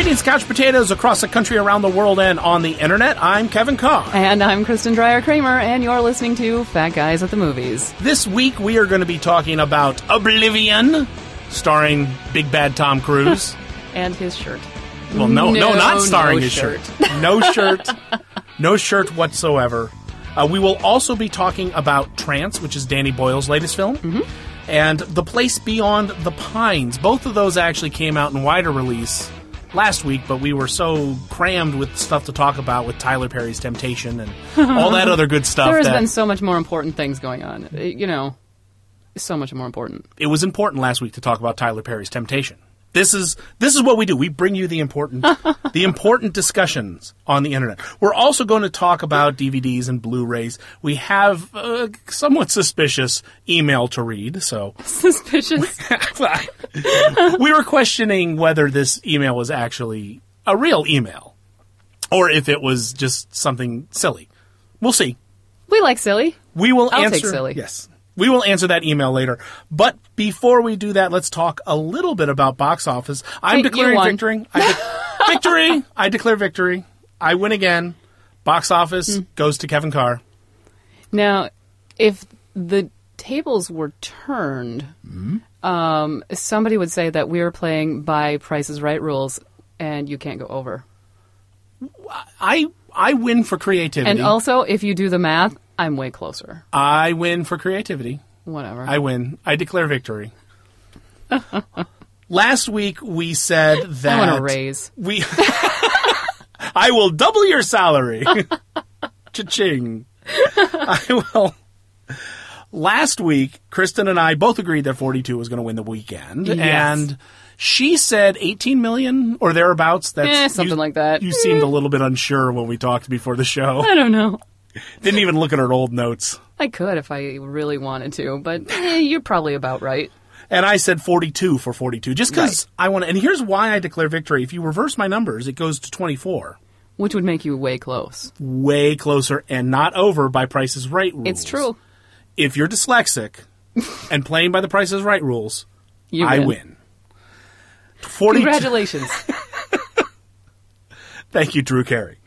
Greetings, couch potatoes across the country, around the world, and on the internet. I'm Kevin Carr. And I'm Kristen Dreyer-Kramer, and you're listening to Fat Guys at the Movies. This week, we are going to be talking about Oblivion, starring Big Bad Tom Cruise. And his shirt. Well, no, not starring no his shirt. No shirt. No shirt whatsoever. We will also be talking about Trance, which is Danny Boyle's latest film. Mm-hmm. And The Place Beyond the Pines. Both of those actually came out in wider release last week, but we were so crammed with stuff to talk about with Tyler Perry's Temptation and all that other good stuff. There has been so much more important things going on. You know, so much more important. It was important last week to talk about Tyler Perry's Temptation. This is what we do. We bring you the important discussions on the internet. We're also going to talk about DVDs and Blu-rays. We have a somewhat suspicious email to read. So suspicious. We were questioning whether this email was actually a real email or if it was just something silly. We'll see. We like silly. I'll take silly. Yes. We will answer that email later. But before we do that, let's talk a little bit about box office. I'm declaring victory. Victory! I declare victory. I win again. Box office goes to Kevin Carr. Now, if the tables were turned, somebody would say that we're playing by Price is Right rules and you can't go over. I win for creativity. And also, if you do the math, I'm way closer. I win for creativity. Whatever. I win. I declare victory. Last week we said that... I want a raise. I will double your salary. Cha-ching. I will... Last week, Kristen and I both agreed that 42 was going to win the weekend. Yes. And she said 18 million or thereabouts. Something like that. You seemed a little bit unsure when we talked before the show. I don't know. Didn't even look at her old notes. I could if I really wanted to, but you're probably about right. And I said 42 for 42, just because I want to. And here's why I declare victory. If you reverse my numbers, it goes to 24. Which would make you way close. Way closer and not over by Price is Right rules. It's true. If you're dyslexic and playing by the Price is Right rules, I win. 42. Congratulations. Thank you, Drew Carey.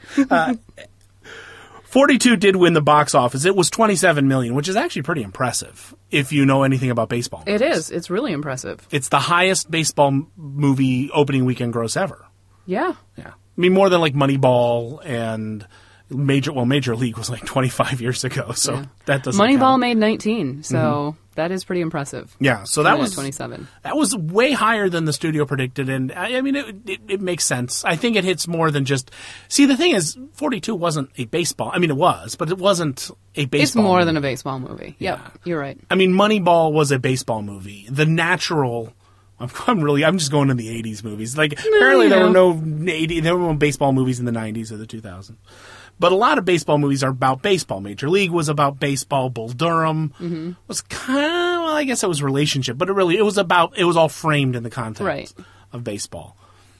42 did win the box office. It was $27 million, which is actually pretty impressive if you know anything about baseball movies. It is. It's really impressive. It's the highest baseball movie opening weekend gross ever. Yeah. Yeah. I mean, more than like Moneyball and Major League was like 25 years ago, so that doesn't Moneyball count. made 19, so that is pretty impressive. Yeah, so that was 27. That was way higher than the studio predicted, and I mean, it makes sense. I think it hits more than just... See, the thing is, 42 wasn't a baseball... I mean, it was, but it wasn't a baseball It's more movie. than a baseball movie. Yeah. Yep, you're right. I mean, Moneyball was a baseball movie. The Natural... I'm just going to the 80s movies. Like, apparently there were no baseball movies in the 90s or the 2000s. But a lot of baseball movies are about baseball. Major League was about baseball. Bull Durham was kind of, well, I guess it was relationship, but it was all framed in the context of baseball.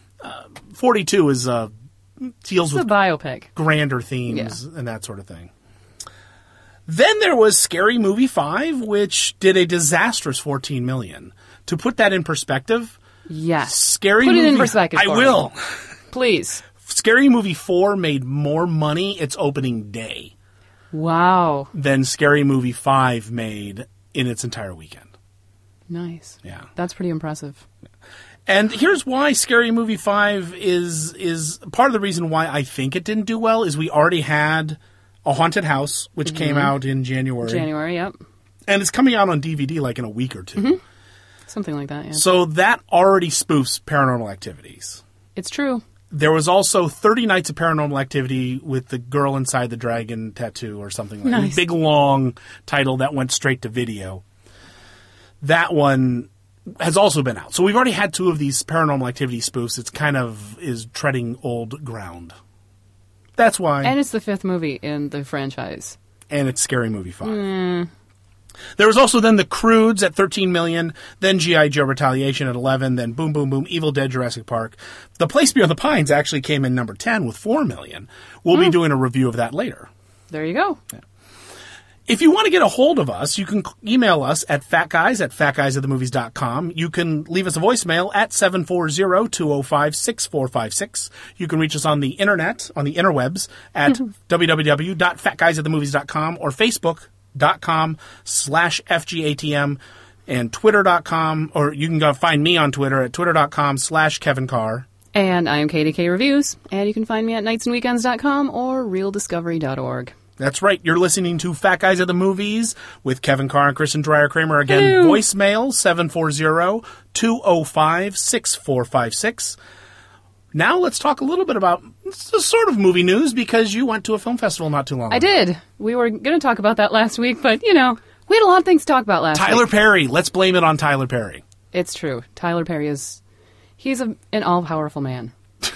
42 is deals with a biopic, grander themes and that sort of thing. Then there was Scary Movie 5, which did a disastrous $14 million. To put that in perspective, yes, Put it in perspective. I will, please. Scary Movie 4 made more money its opening day. Wow. Than Scary Movie 5 made in its entire weekend. Nice. Yeah. That's pretty impressive. And here's why Scary Movie 5 is part of the reason why I think it didn't do well is we already had A Haunted House, which came out in January. Yep. And it's coming out on DVD like in a week or two. Something like that, yeah. So that already spoofs Paranormal Activities. It's true. There was also 30 Nights of Paranormal Activity with the girl inside the dragon tattoo or something like that. Nice. A big, long title that went straight to video. That one has also been out. So we've already had two of these Paranormal Activity spoofs. It's kind of is treading old ground. That's why. And it's the 5th movie in the franchise. And it's Scary Movie 5. There was also then The Croods at $13 million, then G.I. Joe Retaliation at 11, then Boom Boom Boom, Evil Dead, Jurassic Park. The Place Beyond the Pines actually came in number 10 with $4 million. We'll be doing a review of that later. There you go. Yeah. If you want to get a hold of us, you can email us at fatguys@fatguysofthemovies.com. You can leave us a voicemail at 740-205-6456. You can reach us on the internet, on the interwebs, at www.fatguysofthemovies.com or facebook.com/FGATM and twitter.com, or you can go find me on Twitter at twitter.com/Kevin Carr. And I am KDK Reviews, and you can find me at nightsandweekends.com or realdiscovery.org. That's right. You're listening to Fat Guys at the Movies with Kevin Carr and Kristen Dreyer-Kramer. Again, Hello. voicemail 740-205-6456. Now let's talk a little bit about sort of movie news, because you went to a film festival not too long ago. I did. We were going to talk about that last week, but, we had a lot of things to talk about last week. Tyler Perry. Let's blame it on Tyler Perry. It's true. Tyler Perry he's an all-powerful man.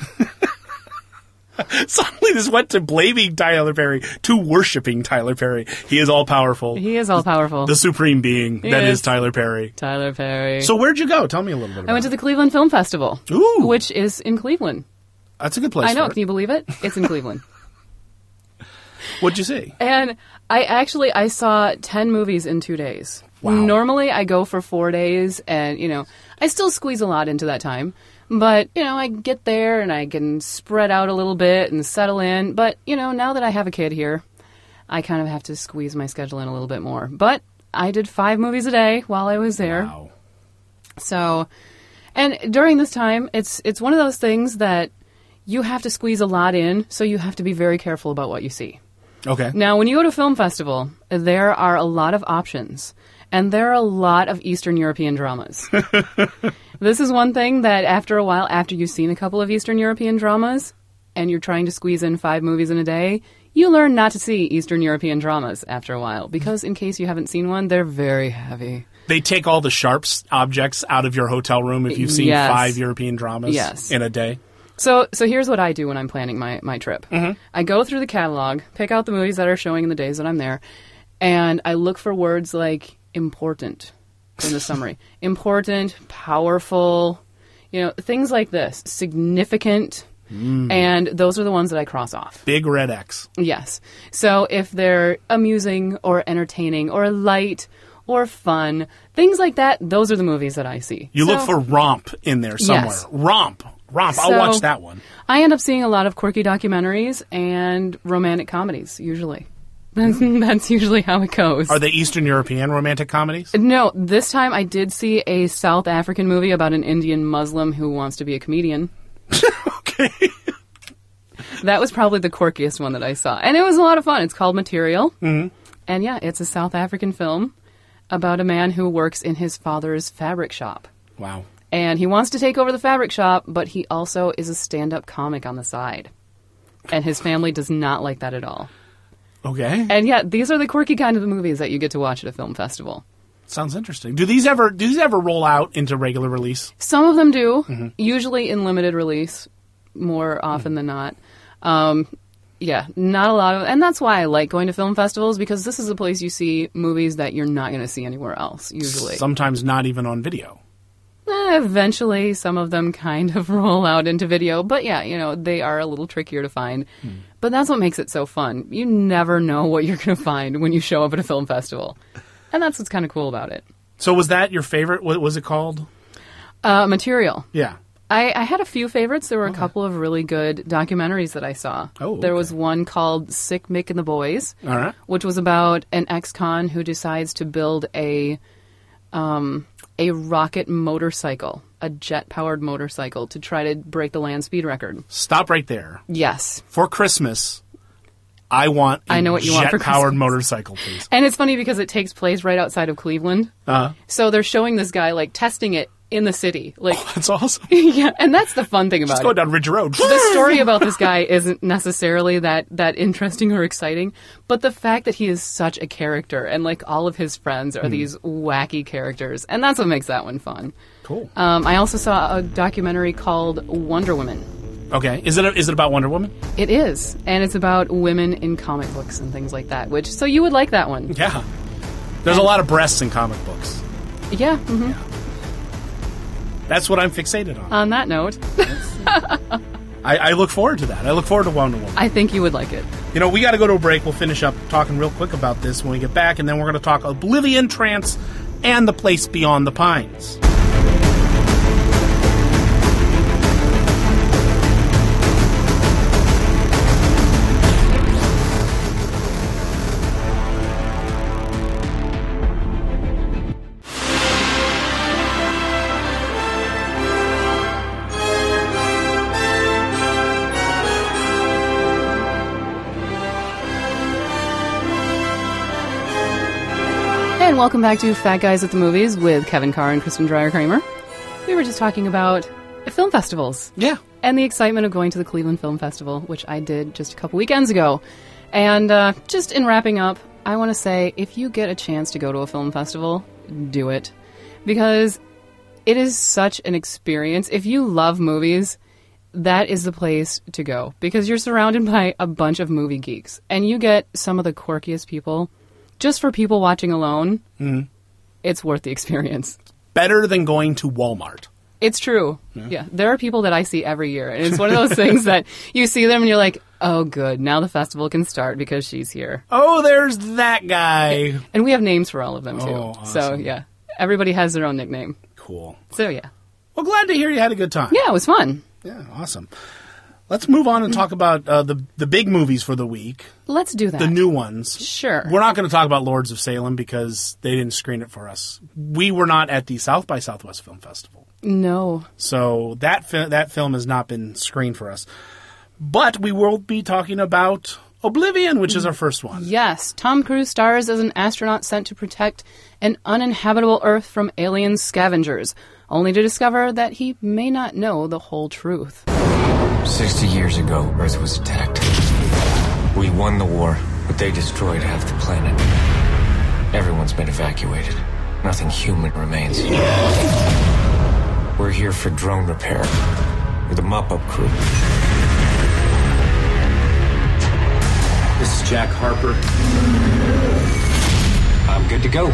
Suddenly this went to blaming Tyler Perry to worshiping Tyler Perry. He is all-powerful. He is all-powerful. The supreme being that is. is Tyler Perry. Tyler Perry. So where'd you go? Tell me a little bit about it. I went to the Cleveland Film Festival, Ooh. which is in Cleveland. That's a good place I know. for it. Can you believe it? It's in Cleveland. What'd you see? And I saw 10 movies in 2 days. Wow. Normally I go for 4 days, and, I still squeeze a lot into that time. But, I get there and I can spread out a little bit and settle in. But, now that I have a kid here, I kind of have to squeeze my schedule in a little bit more. But I did 5 movies a day while I was there. Wow. So, and during this time, it's one of those things that you have to squeeze a lot in, so you have to be very careful about what you see. Okay. Now, when you go to a film festival, there are a lot of options, and there are a lot of Eastern European dramas. This is one thing that after a while, after you've seen a couple of Eastern European dramas, and you're trying to squeeze in 5 movies in a day, you learn not to see Eastern European dramas after a while, because in case you haven't seen one, they're very heavy. They take all the sharp objects out of your hotel room if you've seen Yes. 5 European dramas in a day. So here's what I do when I'm planning my trip. Mm-hmm. I go through the catalog, pick out the movies that are showing in the days that I'm there, and I look for words like important in the summary. Important, powerful, things like this. Significant, and those are the ones that I cross off. Big red X. Yes. So if they're amusing or entertaining or light or fun, things like that, those are the movies that I see. You look for romp in there somewhere. Yes. Romp. I'll watch that one. I end up seeing a lot of quirky documentaries and romantic comedies, usually. That's usually how it goes. Are they Eastern European romantic comedies? No, this time I did see a South African movie about an Indian Muslim who wants to be a comedian. Okay. That was probably the quirkiest one that I saw. And it was a lot of fun. It's called Material. Mm-hmm. And yeah, it's a South African film about a man who works in his father's fabric shop. Wow. And he wants to take over the fabric shop, but he also is a stand-up comic on the side. And his family does not like that at all. Okay. And yeah, these are the quirky kind of movies that you get to watch at a film festival. Sounds interesting. Do these ever roll out into regular release? Some of them do, usually in limited release, more often than not. Yeah, not a lot of, and that's why I like going to film festivals, because this is a place you see movies that you're not going to see anywhere else, usually. Sometimes not even on video. Eventually, some of them kind of roll out into video, but yeah, they are a little trickier to find. But that's what makes it so fun. You never know what you're going to find when you show up at a film festival. And that's what's kind of cool about it. So was that your favorite? What was it called? Material. Yeah. I had a few favorites. There were a couple of really good documentaries that I saw. Oh, There okay. was one called Sick Mick and the Boys, All right. which was about an ex-con who decides to build a rocket motorcycle, a jet-powered motorcycle, to try to break the land speed record. Stop right there. Yes. For Christmas, I want a I know what you want for jet-powered Christmas. motorcycle, please. And it's funny because it takes place right outside of Cleveland. So they're showing this guy, testing it in the city. That's awesome. Yeah, and that's the fun thing about Just it. go down Ridge Road. The story about this guy isn't necessarily that interesting or exciting, but the fact that he is such a character, and all of his friends are these wacky characters, and that's what makes that one fun. Cool. I also saw a documentary called Wonder Woman. Okay. Is it about Wonder Woman? It is, and it's about women in comic books and things like that, so you would like that one. Yeah. There's a lot of breasts in comic books. Yeah. That's what I'm fixated on. On that note, I look forward to that. I look forward to Wonder Woman. I think you would like it. You know, we got to go to a break. We'll finish up talking real quick about this when we get back, and then we're going to talk Oblivion, Trance, and The Place Beyond the Pines. And welcome back to Fat Guys at the Movies with Kevin Carr and Kristen Dreyer-Kramer. We were just talking about film festivals. Yeah. And the excitement of going to the Cleveland Film Festival, which I did just a couple weekends ago. And just in wrapping up, I want to say, if you get a chance to go to a film festival, do it. Because it is such an experience. If you love movies, that is the place to go. Because you're surrounded by a bunch of movie geeks. And you get some of the quirkiest people. Just for people watching alone, It's worth the experience. Better than going to Walmart. It's true. Yeah. There are people that I see every year. And it's one of those things that you see them and you're like, oh, good. Now the festival can start because she's here. Oh, there's that guy. And we have names for all of them, too. Oh, awesome. So, yeah. Everybody has their own nickname. Cool. So, yeah. Well, glad to hear you had a good time. Yeah, it was fun. Yeah, awesome. Let's move on and talk about the big movies for the week. Let's do that. The new ones. Sure. We're not going to talk about Lords of Salem because they didn't screen it for us. We were not at the South by Southwest Film Festival. No. So that film has not been screened for us. But we will be talking about Oblivion, which is our first one. Yes. Tom Cruise stars as an astronaut sent to protect an uninhabitable Earth from alien scavengers, only to discover that he may not know the whole truth. 60 years ago, Earth was attacked. We won the war, but they destroyed half the planet. Everyone's been evacuated. Nothing human remains. We're here for drone repair. We're the mop-up crew. This is Jack Harper. I'm good to go.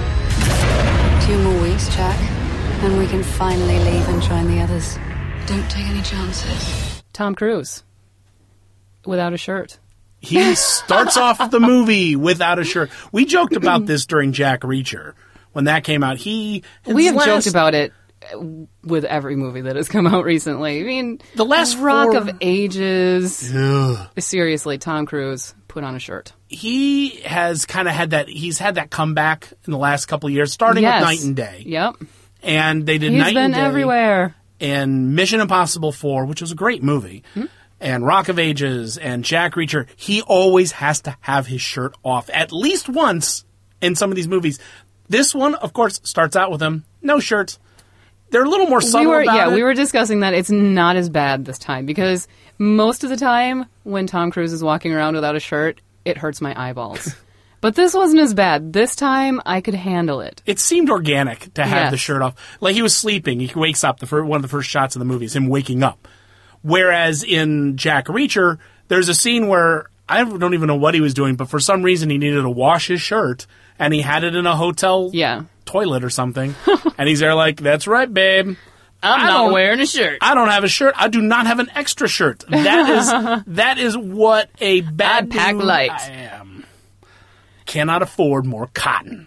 2 more weeks, Jack, and we can finally leave and join the others. Don't take any chances. Tom Cruise. Without a shirt. He starts off the movie without a shirt. We joked about this during Jack Reacher. When that came out, we have joked about it with every movie that has come out recently. I mean, the last Rock 4... of Ages. Ugh. Seriously, Tom Cruise, put on a shirt. He has kind of had that. He's had that comeback in the last couple of years, starting with Night and Day. Yep. And they did He's Night and Day. He's been everywhere. And Mission Impossible 4, which was a great movie, and Rock of Ages, and Jack Reacher. He always has to have his shirt off at least once in some of these movies. This one, of course, starts out with him, no shirt. They're a little more subtle about it. We were discussing that it's not as bad this time, because most of the time when Tom Cruise is walking around without a shirt, it hurts my eyeballs. But this wasn't as bad. This time, I could handle it. It seemed organic to have the shirt off. Like he was sleeping. He wakes up. One of the first shots of the movie is him waking up. Whereas in Jack Reacher, there's a scene where I don't even know what he was doing, but for some reason he needed to wash his shirt, and he had it in a hotel toilet or something. And he's there like, that's right, babe. I'm not wearing a shirt. I don't have a shirt. I do not have an extra shirt. That is what a bad I pack light. I am. Cannot afford more cotton.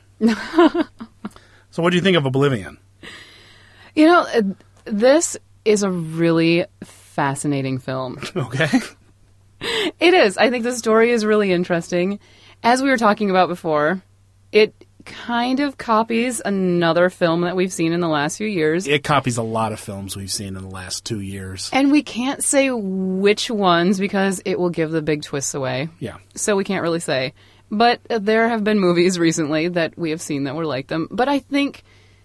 So what do you think of Oblivion? You know, this is a really fascinating film. Okay. It is. I think the story is really interesting. As we were talking about before, it kind of copies another film that we've seen in the last few years. It copies a lot of films we've seen in the last 2 years. And we can't say which ones because it will give the big twists away. Yeah. So we can't really say. But there have been movies recently that we have seen that were like them. But I think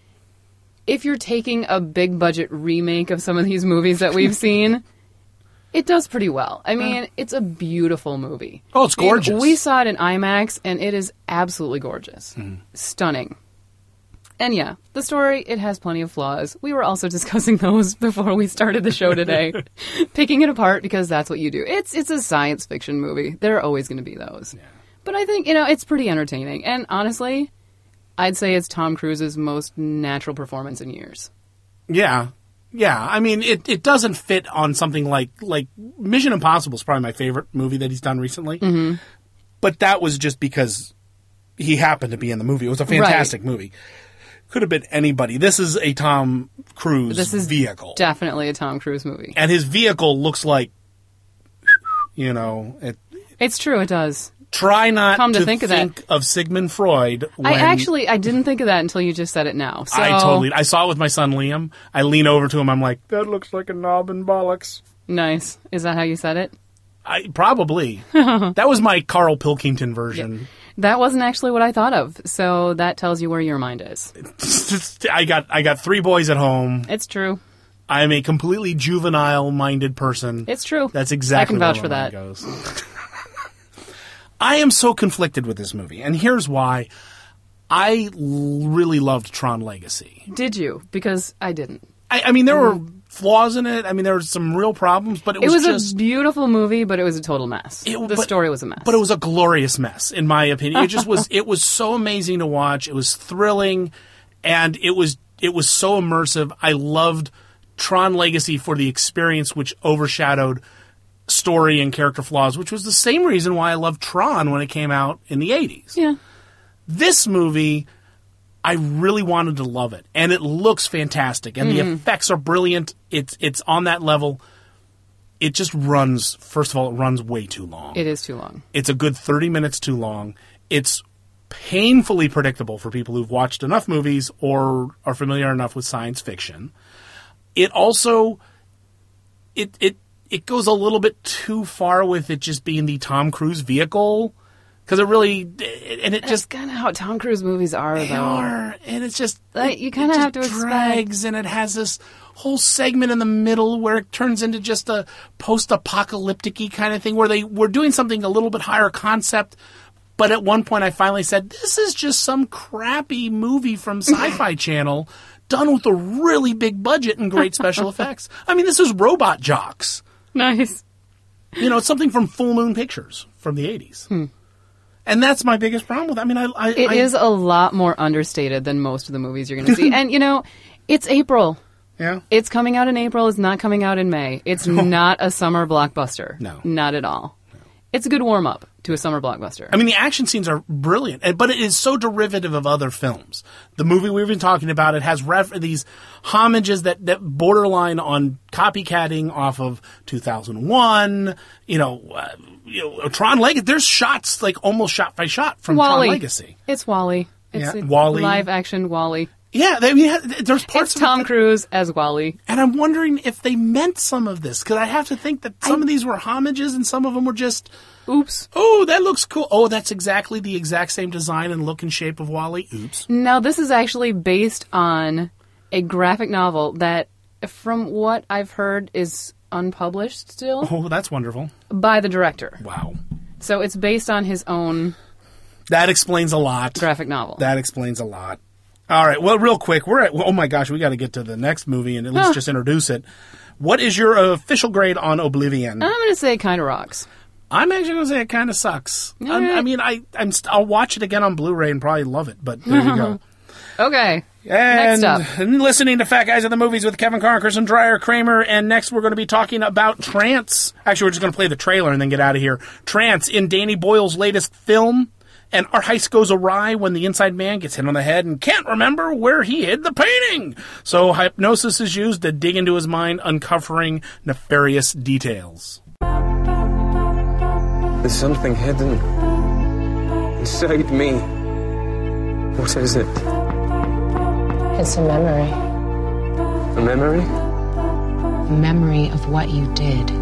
if you're taking a big budget remake of some of these movies that we've seen, it does pretty well. I mean, it's a beautiful movie. Oh, it's gorgeous. We saw it in IMAX, and it is absolutely gorgeous. Stunning. And yeah, the story, it has plenty of flaws. We were also discussing those before we started the show today. Picking it apart because that's what you do. It's a science fiction movie. There are always going to be those. Yeah. But I think, it's pretty entertaining. And honestly, I'd say it's Tom Cruise's most natural performance in years. Yeah. Yeah, I mean, it doesn't fit on something like Mission Impossible is probably my favorite movie that he's done recently. Mm-hmm. But that was just because he happened to be in the movie. It was a fantastic movie. Could have been anybody. This is a Tom Cruise vehicle. Definitely a Tom Cruise movie. And his vehicle looks like, It's true, it does. Try not to think of Sigmund Freud. I didn't think of that until you just said it now. So. I saw it with my son Liam. I lean over to him. I'm like, that looks like a knob and bollocks. Nice. Is that how you said it? Probably. That was my Carl Pilkington version. Yeah. That wasn't actually what I thought of. So that tells you where your mind is. I got 3 boys at home. It's true. I'm a completely juvenile-minded person. It's true. That's exactly I can vouch for that. Goes. I am so conflicted with this movie, and here's why. I really loved Tron Legacy. Did you? Because I didn't. I mean, there were flaws in it. I mean, there were some real problems, but it was just a beautiful movie, but it was a total mess. The story was a mess. But it was a glorious mess, in my opinion. It just was. It was so amazing to watch. It was thrilling, and it was so immersive. I loved Tron Legacy for the experience, which overshadowed story and character flaws, which was the same reason why I loved Tron when it came out in the 80s. Yeah. This movie, I really wanted to love it, and it looks fantastic, and the effects are brilliant. It's on that level. It just runs, first of all, it runs way too long. It is too long. It's a good 30 minutes too long. It's painfully predictable for people who've watched enough movies or are familiar enough with science fiction. It also, it goes a little bit too far with it just being the Tom Cruise vehicle. Because it really, and it just kind of how Tom Cruise movies are, they though. Are, and it's just you kind of have to drags, and it has this whole segment in the middle where it turns into just a post-apocalyptic-y kind of thing, where we're doing something a little bit higher concept. But at one point, I finally said, "This is just some crappy movie from Sci-Fi Channel done with a really big budget and great special effects." I mean, this is Robot Jocks. Nice. It's something from Full Moon Pictures from the 80s. And that's my biggest problem with it. I mean, it is a lot more understated than most of the movies you're going to see. And, it's April. Yeah. It's coming out in April. It's not coming out in May. It's not a summer blockbuster. No. Not at all. No. It's a good warm-up to a summer blockbuster. I mean, the action scenes are brilliant, but it is so derivative of other films. The movie we've been talking about, it has these homages that borderline on copycatting off of 2001, Tron Legacy. There's shots, like almost shot by shot from WALL-E. Tron Legacy. It's WALL-E. It's WALL-E. Live action WALL-E. Yeah, there's parts of Tom Cruise as WALL-E. And I'm wondering if they meant some of this, because I have to think that some of these were homages and some of them were just, oops. Oh, that looks cool. Oh, that's exactly the exact same design and look and shape of WALL-E. Oops. Now, this is actually based on a graphic novel that, from what I've heard, is unpublished still. Oh, that's wonderful. By the director. Wow. So it's based on his own... That explains a lot. Graphic novel. That explains a lot. All right, well, real quick, oh my gosh, we got to get to the next movie and at least just introduce it. What is your official grade on Oblivion? I'm going to say it kind of rocks. I'm actually going to say it kind of sucks. I mean, I'll watch it again on Blu-ray and probably love it, but there you go. Okay. And next up. Listening to Fat Guys at the Movies with Kevin Carr, Kristen Dreyer, Kramer, and next we're going to be talking about Trance. Actually, we're just going to play the trailer and then get out of here. Trance, in Danny Boyle's latest film. And our heist goes awry when the inside man gets hit on the head and can't remember where he hid the painting. So hypnosis is used to dig into his mind, uncovering nefarious details. There's something hidden inside me. What is it? It's a memory. A memory? A memory of what you did.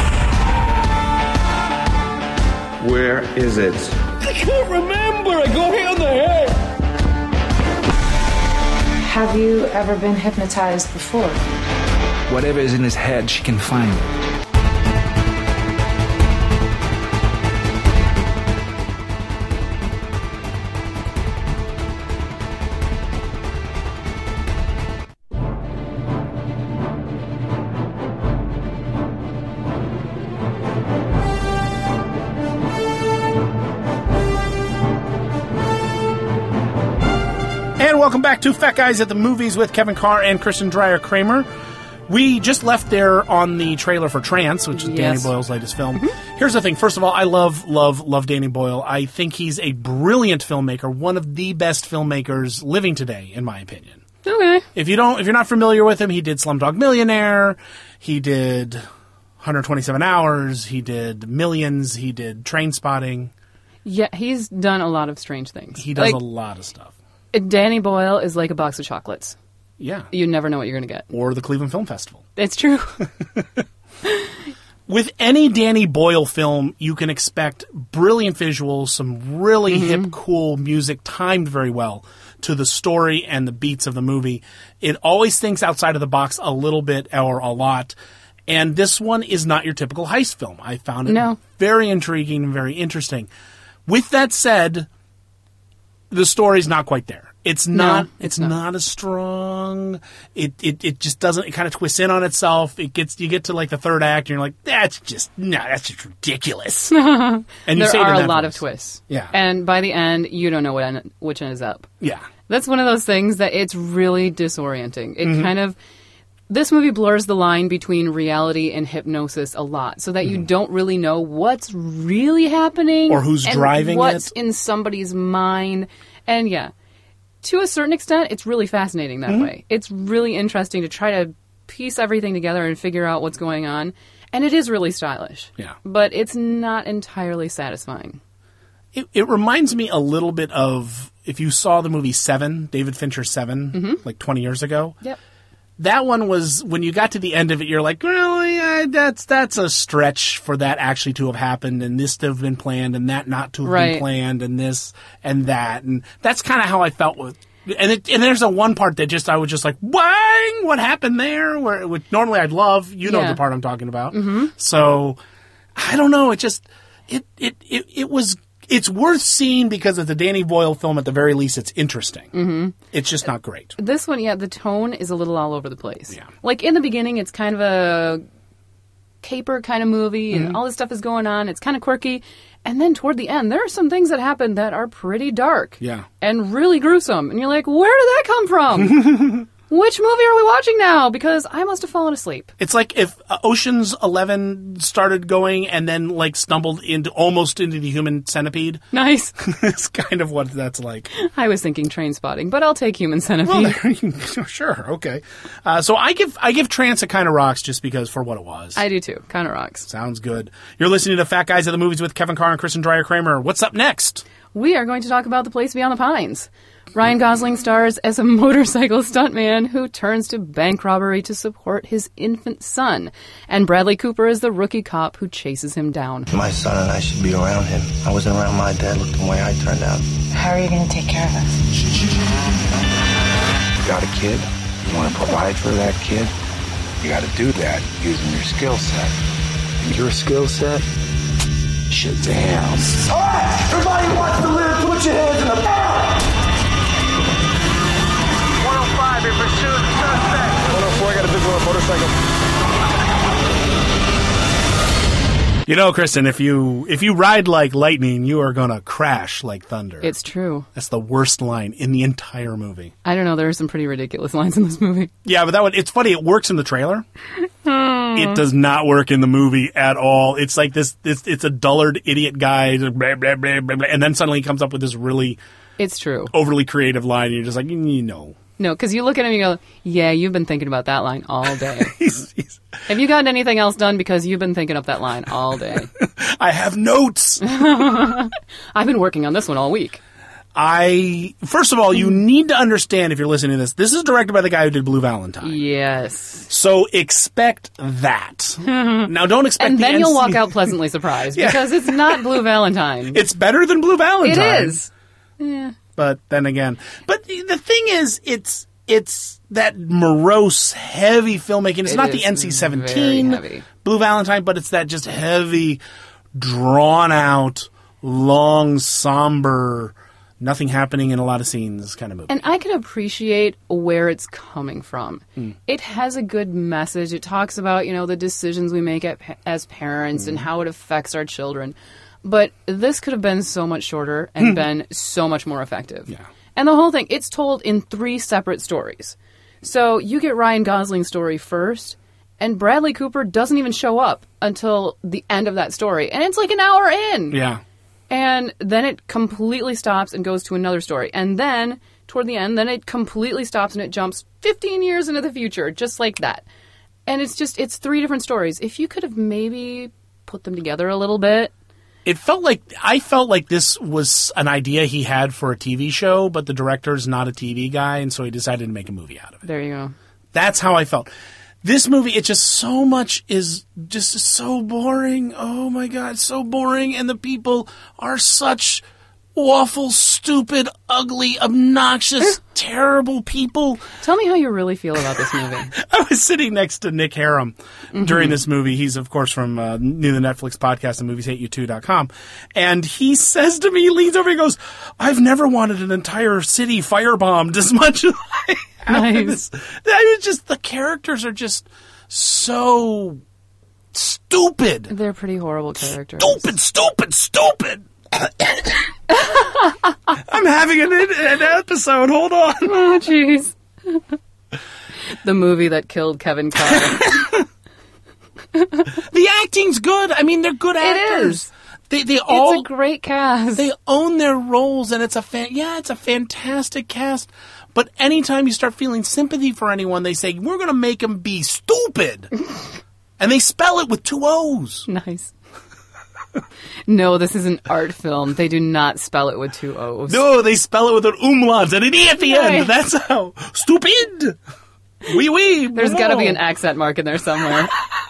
Where is it? I can't remember. I got hit on the head. Have you ever been hypnotized before? Whatever is in his head, she can find it. Welcome back to Fat Guys at the Movies with Kevin Carr and Kristen Dreyer Kramer. We just left there on the trailer for Trance, which is Danny Boyle's latest film. Here's the thing. First of all, I love Danny Boyle. I think he's a brilliant filmmaker, one of the best filmmakers living today, in my opinion. Okay. If you're not familiar with him, he did Slumdog Millionaire, he did 127 Hours, he did Millions, he did Trainspotting. Yeah, he's done a lot of strange things. He does a lot of stuff. Danny Boyle is like a box of chocolates. Yeah. You never know what you're going to get. Or the Cleveland Film Festival. It's true. With any Danny Boyle film, you can expect brilliant visuals, some really hip, cool music timed very well to the story and the beats of the movie. It always thinks outside of the box a little bit or a lot. And this one is not your typical heist film. I found it very intriguing and very interesting. With that said, the story's not quite there. It's not as strong. It just doesn't. It kind of twists in on itself. You get to like the third act, and you're like, that's just ridiculous. And there are a lot of twists. Yeah, and by the end, you don't know which end is up. Yeah, that's one of those things that it's really disorienting. It kind of. This movie blurs the line between reality and hypnosis a lot, so that you don't really know what's really happening or who's driving what's in somebody's mind, and to a certain extent, it's really fascinating that way. It's really interesting to try to piece everything together and figure out what's going on. And it is really stylish. Yeah. But it's not entirely satisfying. It reminds me a little bit of, if you saw the movie Seven, David Fincher's Seven, like 20 years ago. Yep. That one was, when you got to the end of it, you're like, really? That's a stretch for that actually to have happened, and this to have been planned, and that not to have been planned, and this and that. And that's kind of how I felt with. And there's a one part that I was just like, wang! What happened there? Which normally I'd love. You know the part I'm talking about. So, I don't know. It was. It's worth seeing because it's a Danny Boyle film. At the very least, it's interesting. It's just not great. This one, the tone is a little all over the place. Yeah. Like, in the beginning, it's kind of a caper kind of movie, and all this stuff is going on. It's kind of quirky. And then toward the end, there are some things that happen that are pretty dark. Yeah. And really gruesome. And you're like, where did that come from? Which movie are we watching now? Because I must have fallen asleep. It's like if Ocean's 11 started going and then like stumbled almost into the Human Centipede. Nice. It's kind of what that's like. I was thinking Trainspotting, but I'll take Human Centipede. Well, sure, okay. So I give Trance a kind of rocks just because for what it was. I do too. Kind of rocks. Sounds good. You're listening to Fat Guys at the Movies with Kevin Carr and Kristen Dreyer-Kramer. What's up next? We are going to talk about The Place Beyond the Pines. Ryan Gosling stars as a motorcycle stuntman who turns to bank robbery to support his infant son. And Bradley Cooper is the rookie cop who chases him down. My son and I should be around him. I wasn't around my dad. Look the way I turned out. How are you going to take care of us? You got a kid? You want to provide for that kid? You got to do that using your skill set. And your skill set? Shazam. All right, everybody wants to live. Put your hands in the air. 105 in pursuit of the suspect. 104, I got a visual on a motorcycle. You know, Kristen, if you ride like lightning, you are gonna crash like thunder. It's true. That's the worst line in the entire movie. I don't know. There are some pretty ridiculous lines in this movie. Yeah, but that one, it's funny. It works in the trailer. It does not work in the movie at all. It's like this it's a dullard idiot guy, blah, blah, blah, blah, blah, and then suddenly he comes up with this really It's true. overly creative line, and you're just like, No, because you look at him and you go, yeah, you've been thinking about that line all day. Have you gotten anything else done? Because you've been thinking up that line all day. I have notes. I've been working on this one all week. First of all, you need to understand, if you're listening to this is directed by the guy who did Blue Valentine. Yes. So expect that. Now don't expect and the then you'll walk out pleasantly surprised, because it's not Blue Valentine. It's better than Blue Valentine. It is. Yeah. But then again, the thing is, it's that morose, heavy filmmaking. It's not the NC-17 Blue Valentine, but it's that just heavy, drawn out, long, somber, nothing happening in a lot of scenes kind of movie. And I can appreciate where it's coming from. It has a good message. It talks about, the decisions we make as parents and how it affects our children. But this could have been so much shorter and been so much more effective. Yeah. And the whole thing, it's told in 3 separate stories. So you get Ryan Gosling's story first, and Bradley Cooper doesn't even show up until the end of that story. And it's like an hour in. Yeah. And then it completely stops and goes to another story. And then, toward the end, then it completely stops and it jumps 15 years into the future, just like that. And it's 3 different stories. If you could have maybe put them together a little bit. I felt like this was an idea he had for a TV show, but the director's not a TV guy, and so he decided to make a movie out of it. There you go. That's how I felt. This movie, it just so much is just so boring. Oh my God, so boring. And the people are such awful, stupid, ugly, obnoxious, terrible people. Tell me how you really feel about this movie. I was sitting next to Nick Harum during this movie. He's, of course, from the Netflix podcast and movieshateyou2.com. And he says to me, he leans over and goes, I've never wanted an entire city firebombed as much as I have in this. I was just, the characters are just so stupid. They're pretty horrible characters. Stupid. I'm having an episode. Hold on. Oh, jeez. The movie that killed Kevin Kline. The acting's good. I mean, they're good actors. It is. It's a great cast. They own their roles, and it's a fantastic cast. But anytime you start feeling sympathy for anyone, they say, we're going to make them be stupid. And they spell it with 2 O's. Nice. No, this is an art film. They do not spell it with 2 O's. No, they spell it with an umlaut and an E at the end. That's how. Stupid. Oui. There's got to be an accent mark in there somewhere.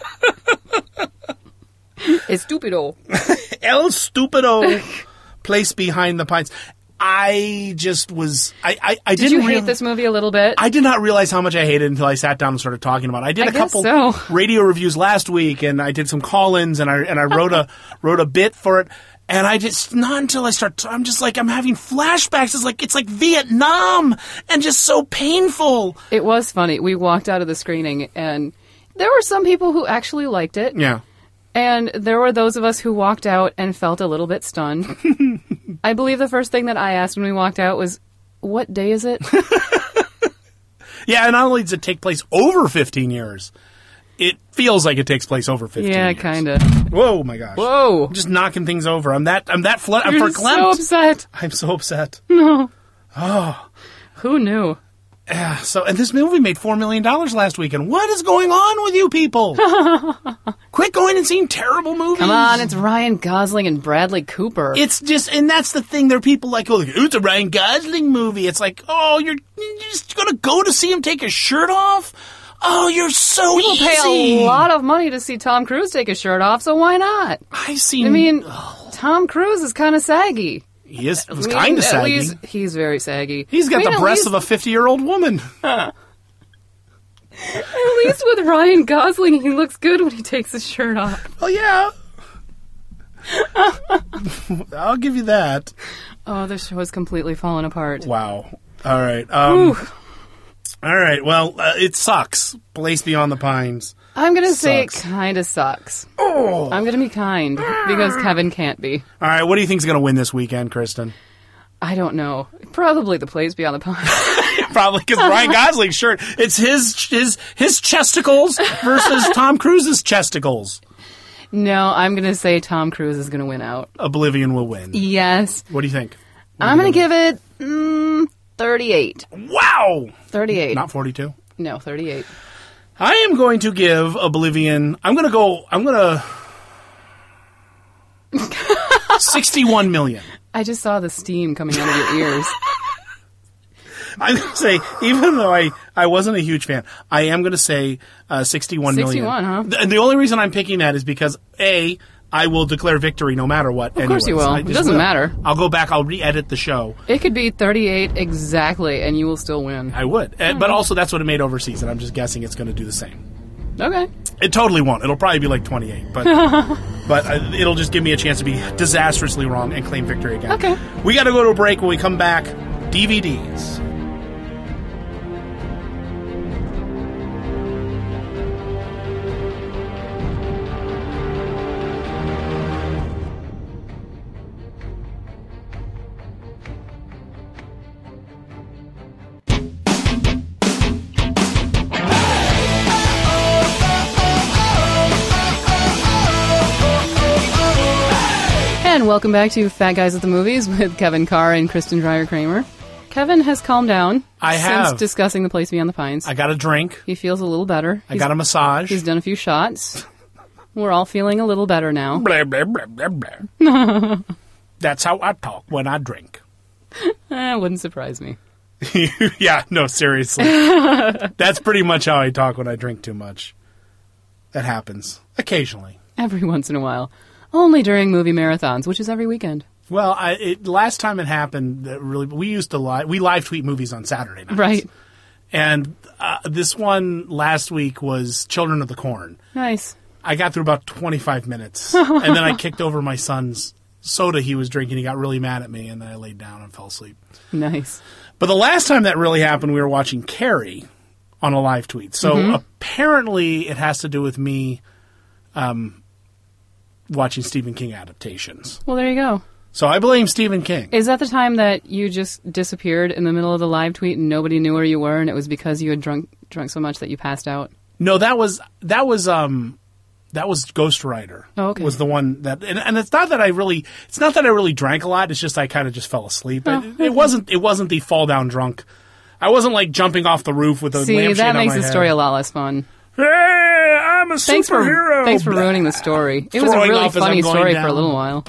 It's stupido. El Stupido. Place Behind the Pines. I just was... I did you hate this movie a little bit? I did not realize how much I hated it until I sat down and started talking about it. I did a couple radio reviews last week, and I did some call-ins, and I wrote a bit for it. And I just, not until I start, I'm just like, I'm having flashbacks. It's like Vietnam, and just so painful. It was funny. We walked out of the screening, and there were some people who actually liked it. Yeah. And there were those of us who walked out and felt a little bit stunned. I believe the first thing that I asked when we walked out was, what day is it? Yeah, and not only does it take place over 15 years, it feels like it takes place over 15 years. Yeah, kind of. Whoa, my gosh. Whoa. I'm just knocking things over. I'm verklempt. You're so upset. I'm so upset. No. Oh. Who knew? Yeah, and this movie made $4 million last weekend. What is going on with you people? Quit going and seeing terrible movies. Come on, it's Ryan Gosling and Bradley Cooper. It's just, and that's the thing. There are people like, oh, it's a Ryan Gosling movie. It's like, oh, you're just going to go to see him take his shirt off? Oh, you're so easy. People pay a lot of money to see Tom Cruise take his shirt off, so why not? Tom Cruise is kind of saggy. He is kind of saggy. He's very saggy. He's got the breasts of a 50-year-old woman. At least with Ryan Gosling, he looks good when he takes his shirt off. Oh, yeah. I'll give you that. Oh, this show is completely fallen apart. Wow. All right. All right. Well, it sucks. Place Beyond the Pines. I'm going to say it kind of sucks. Oh. I'm going to be kind because Kevin can't be. All right. What do you think is going to win this weekend, Kristen? I don't know. Probably The Place Beyond the Pines. Probably because Ryan Gosling's shirt. It's his chesticles versus Tom Cruise's chesticles. No, I'm going to say Tom Cruise is going to win out. Oblivion will win. Yes. What do you think? I'm going to give it 38. Wow. 38. Not 42? No, 38. I am going to give Oblivion, I'm going to 61 million. I just saw the steam coming out of your ears. I'm going to say, even though I wasn't a huge fan, I am going to say 61 million. 61, huh? And the only reason I'm picking that is because, A, I will declare victory no matter what. Of course you will. It doesn't matter. I'll go back, I'll re-edit the show. It could be 38 exactly, and you will still win. I would. But also, that's what it made overseas, and I'm just guessing it's going to do the same. Okay. It totally won't. It'll probably be like 28, but it'll just give me a chance to be disastrously wrong and claim victory again. Okay. We got to go to a break. When we come back, DVDs. welcome back to Fat Guys at the Movies with Kevin Carr and Kristen Dreyer-Kramer. Kevin has calmed down since discussing The Place Beyond the Pines. I got a drink. He feels a little better. I got a massage. He's done a few shots. We're all feeling a little better now. Blah, blah, blah, blah, blah. That's how I talk when I drink. Wouldn't surprise me. Yeah, no, seriously. That's pretty much how I talk when I drink too much. That happens. Occasionally. Every once in a while. Only during movie marathons, which is every weekend. Well, last time it happened, we live tweet movies on Saturday nights. Right. And this one last week was Children of the Corn. Nice. I got through about 25 minutes, and then I kicked over my son's soda he was drinking. He got really mad at me, and then I laid down and fell asleep. Nice. But the last time that really happened, we were watching Carrie on a live tweet. So apparently it has to do with me watching Stephen King adaptations. Well, there you go. So I blame Stephen King. Is that the time that you just disappeared in the middle of the live tweet and nobody knew where you were, and it was because you had drunk so much that you passed out? No, that was Ghost Rider. Oh, okay. Was the one that, and it's not that I really drank a lot. It's just I kind of just fell asleep. It wasn't the fall down drunk. I wasn't like jumping off the roof with a lampshade on my head. See, that makes the story a lot less fun. Hey, I'm a superhero. Thanks for ruining the story. It was a really funny story for a little while.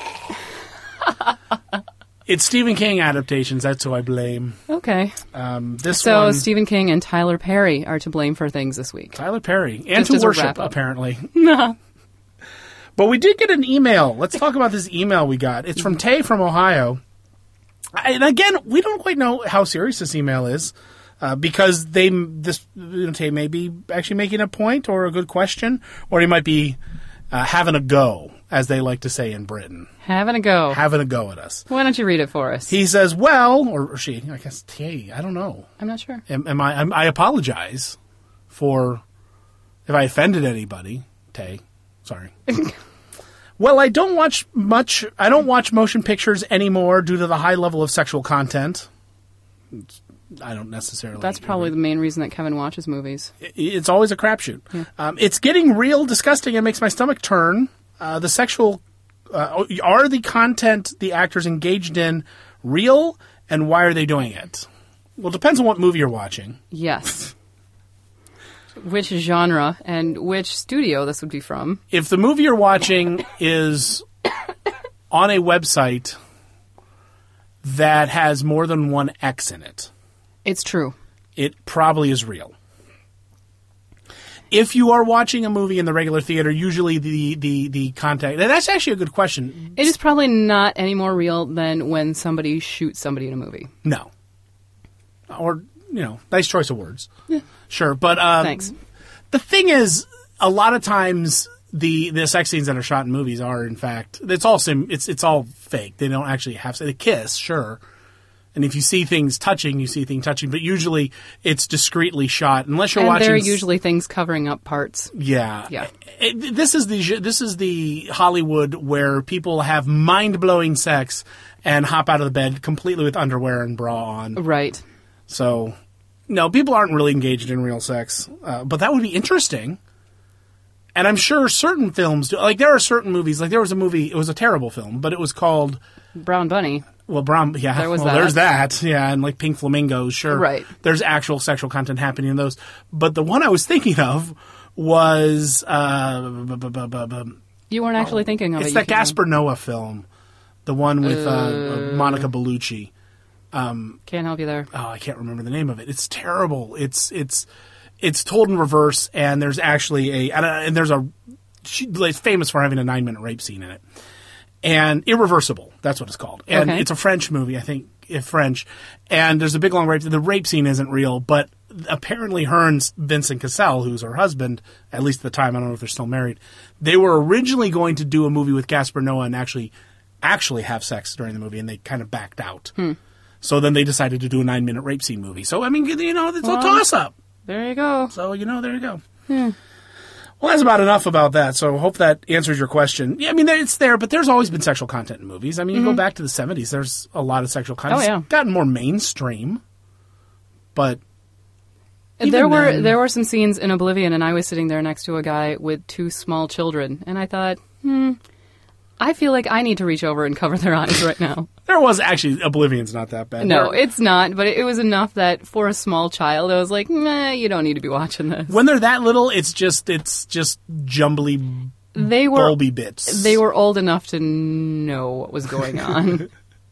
It's Stephen King adaptations. That's who I blame. Okay. So Stephen King and Tyler Perry are to blame for things this week. Tyler Perry. And just to worship, apparently. No. But we did get an email. Let's talk about this email we got. It's from Tay from Ohio. And again, we don't quite know how serious this email is. Because Tay may be actually making a point or a good question, or he might be having a go, as they like to say in Britain. Having a go. Having a go at us. Why don't you read it for us? He says, well, or she, I guess, Tay, I don't know. I'm not sure. I apologize for if I offended anybody. Tay, sorry. Well, I don't watch motion pictures anymore due to the high level of sexual content. I don't necessarily. That's probably the main reason that Kevin watches movies. It's always a crapshoot. Yeah. It's getting real disgusting and makes my stomach turn. The sexual are the content the actors engaged in real, and why are they doing it? Well, it depends on what movie you're watching. Yes. Which genre and which studio this would be from. If the movie you're watching is on a website that has more than one X in it, it's true. It probably is real. If you are watching a movie in the regular theater, usually the contact... That's actually a good question. It is probably not any more real than when somebody shoots somebody in a movie. No. Or, nice choice of words. Yeah. Sure, but... Thanks. The thing is, a lot of times the sex scenes that are shot in movies are, in fact... It's all fake. They don't actually have... They kiss, sure. And if you see things touching, you see things touching. But usually it's discreetly shot. Unless you're watching... there are usually things covering up parts. Yeah. Yeah. This is the Hollywood where people have mind-blowing sex and hop out of the bed completely with underwear and bra on. Right. So, no, people aren't really engaged in real sex. But that would be interesting. And I'm sure certain films do. Like, there are certain movies. Like, there was a movie... It was a terrible film, but it was called... Brown Bunny. Well, yeah. There's that. Yeah, and like Pink Flamingos, sure. Right. There's actual sexual content happening in those. But the one I was thinking of was... you weren't actually thinking of it. It's that Gaspar Noé film. The one with Monica Bellucci. Can't help you there. Oh, I can't remember the name of it. It's terrible. It's told in reverse, and there's actually she's famous for having a 9-minute rape scene in it. And Irreversible, that's what it's called. And It's a French movie, I think, French. And there's a big long rape. The rape scene isn't real, but apparently her and Vincent Cassel, who's her husband, at least at the time, I don't know if they're still married, they were originally going to do a movie with Gaspar Noé and actually have sex during the movie, and they kind of backed out. So then they decided to do a 9-minute rape scene movie. So, I mean, it's a toss-up. There you go. So, there you go. Well, that's about enough about that, so I hope that answers your question. Yeah, I mean, it's there, but there's always been sexual content in movies. I mean, you go back to the 70s, there's a lot of sexual content. Oh, yeah. It's gotten more mainstream, but... There were some scenes in Oblivion, and I was sitting there next to a guy with 2 small children, and I thought, I feel like I need to reach over and cover their eyes right now. There was actually, Oblivion's not that bad. No, it's not, but it was enough that for a small child, I was like, nah, you don't need to be watching this. When they're that little, it's just jumbly, bulby bits. They were old enough to know what was going on.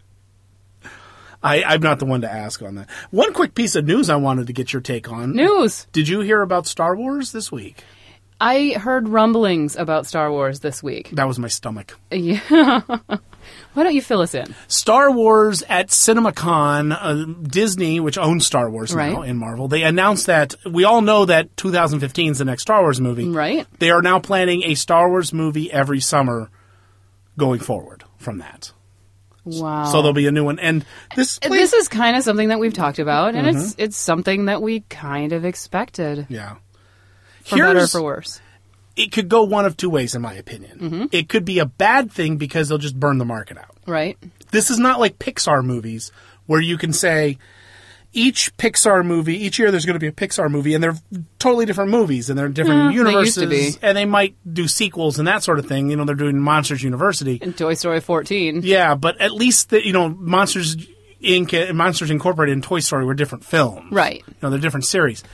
I'm not the one to ask on that. One quick piece of news I wanted to get your take on. News! Did you hear about Star Wars this week? I heard rumblings about Star Wars this week. That was my stomach. Yeah. Why don't you fill us in? Star Wars at CinemaCon, Disney, which owns Star Wars now in Marvel, they announced that, we all know that 2015 is the next Star Wars movie. Right. They are now planning a Star Wars movie every summer going forward from that. Wow. So there'll be a new one. And this is kind of something that we've talked about, and it's something that we kind of expected. Yeah. For better or for worse. It could go one of two ways, in my opinion. It could be a bad thing because they'll just burn the market out. Right. This is not like Pixar movies where you can say each Pixar movie, each year there's going to be a Pixar movie, and they're totally different movies, and they're different universes. They used to be. And they might do sequels and that sort of thing. You know, they're doing Monsters University. And Toy Story 14. Yeah, but at least, Monsters Inc. and Monsters Incorporated and Toy Story were different films. Right. They're different series.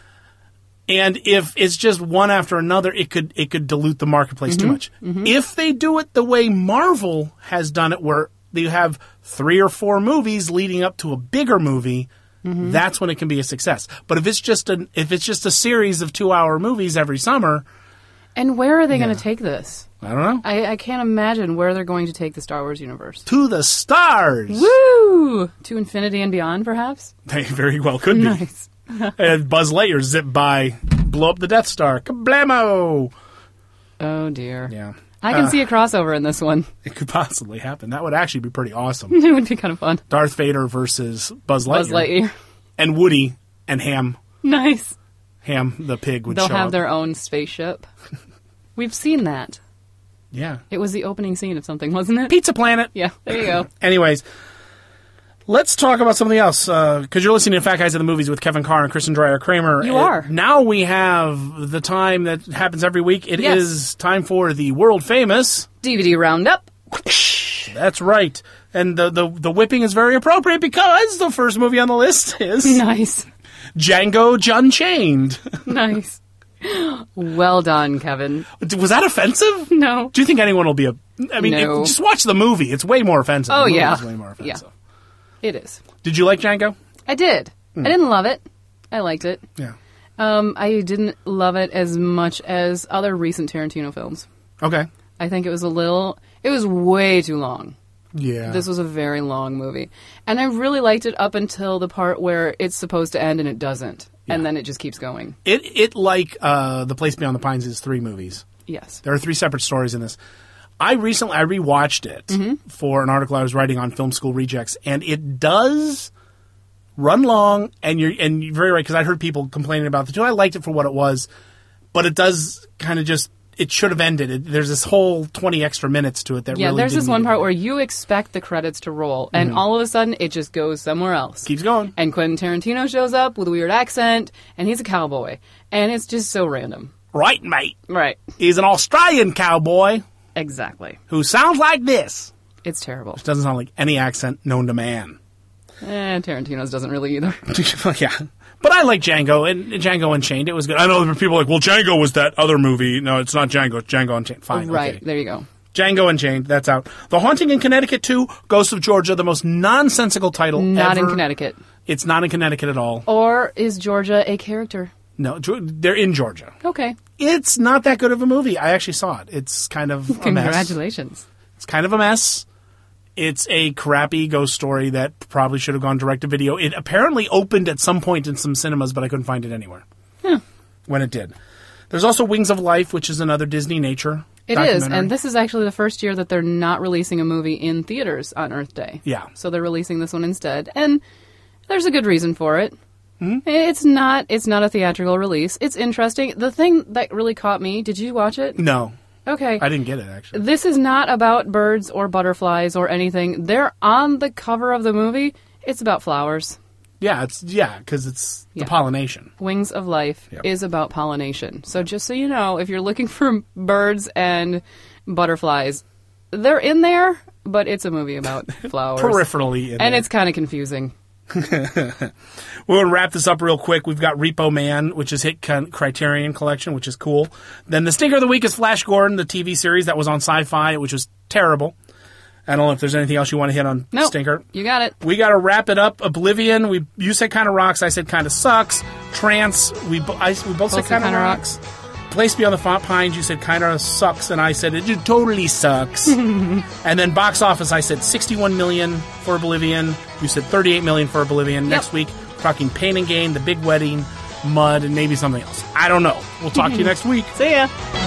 And if it's just one after another, it could dilute the marketplace too much. If they do it the way Marvel has done it, where you have 3 or 4 movies leading up to a bigger movie, that's when it can be a success. But if it's just a series of 2-hour movies every summer, and where are they going to take this? I don't know. I can't imagine where they're going to take the Star Wars universe. To the stars! Woo! To infinity and beyond, perhaps? They very well could be. Nice. And Buzz Lightyear zip by, blow up the Death Star. Kablamo! Oh, dear. Yeah. I can see a crossover in this one. It could possibly happen. That would actually be pretty awesome. It would be kind of fun. Darth Vader versus Buzz Lightyear. Buzz Lightyear. And Woody and Ham. Nice. Ham, the pig, would They'll show have up. their own spaceship. We've seen that. Yeah. It was the opening scene of something, wasn't it? Pizza Planet. Yeah, there you go. Anyways, let's talk about something else, because you're listening to Fat Guys at the Movies with Kevin Carr and Kristen Dreyer-Kramer. You are. Now we have the time that happens every week. It is time for the world-famous... DVD Roundup. That's right. And the whipping is very appropriate because the first movie on the list is... Nice. Django Unchained. Nice. Well done, Kevin. Was that offensive? No. Do you think anyone will be No. just watch the movie. It's way more offensive. Oh, The movie yeah. is way more offensive. Yeah. It is. Did you like Django? I did. I didn't love it. I liked it. Yeah. I didn't love it as much as other recent Tarantino films. Okay. I think it was way too long. Yeah. This was a very long movie. And I really liked it up until the part where it's supposed to end and it doesn't. Yeah. And then it just keeps going. It like The Place Beyond the Pines is 3 movies. Yes. There are 3 separate stories in this. I rewatched it for an article I was writing on Film School Rejects, and it does run long, and you're very right, because I heard people complaining about the 2. I liked it for what it was, but it does kind of just... It should have ended. There's this whole 20 extra minutes to it that really there's this didn't one need part it. where you expect the credits to roll, and all of a sudden it just goes somewhere else. Keeps going. And Quentin Tarantino shows up with a weird accent, and he's a cowboy. And it's just so random. Right, mate. Right. He's an Australian cowboy Exactly. who sounds like this. It's terrible. Which doesn't sound like any accent known to man. Tarantino's doesn't really either. Yeah. But I like Django, and Django Unchained. It was good. I know people are like, well, Django was that other movie. No, it's not Django. It's Django Unchained. Fine. Right. Okay. There you go. Django Unchained. That's out. The Haunting in Connecticut 2, Ghosts of Georgia, the most nonsensical title Not ever. in Connecticut. It's not in Connecticut at all. Or is Georgia a character? No, they're in Georgia. Okay. It's not that good of a movie. I actually saw it. It's kind of a mess. Congratulations. It's kind of a mess. It's a crappy ghost story that probably should have gone direct to video. It apparently opened at some point in some cinemas, but I couldn't find it anywhere when it did. There's also Wings of Life, which is another Disney nature It is, documentary. and this is actually the first year that they're not releasing a movie in theaters on Earth Day. Yeah. So they're releasing this one instead, and there's a good reason for it. It's not a theatrical release. It's interesting. The thing that really caught me, did you watch it? No. Okay. I didn't get it, actually. This is not about birds or butterflies or anything. They're on the cover of the movie. It's about flowers. Yeah, because it's the pollination. Wings of Life is about pollination. So just so you know, if you're looking for birds and butterflies, they're in there, but it's a movie about flowers. Peripherally in and there. it's kind of confusing. We're going to wrap this up real quick. We've got Repo Man, which is hit Criterion Collection, which is cool. Then the stinker of the week is Flash Gordon, the TV series that was on Sci-Fi, which was terrible. I don't know if there's anything else you want to hit on stinker. You got it. We got to wrap it up. Oblivion. You said kind of rocks. I said kind of sucks. Trance. We both said kind of rocks. Place Beyond the Pines. You said kind of sucks, and I said it totally sucks. And then box office. I said 61 million for Oblivion. You said 38 million for Oblivion. Next week, talking Pain and Gain, The Big Wedding, Mud, and maybe something else. I don't know. We'll talk to you next week. See ya.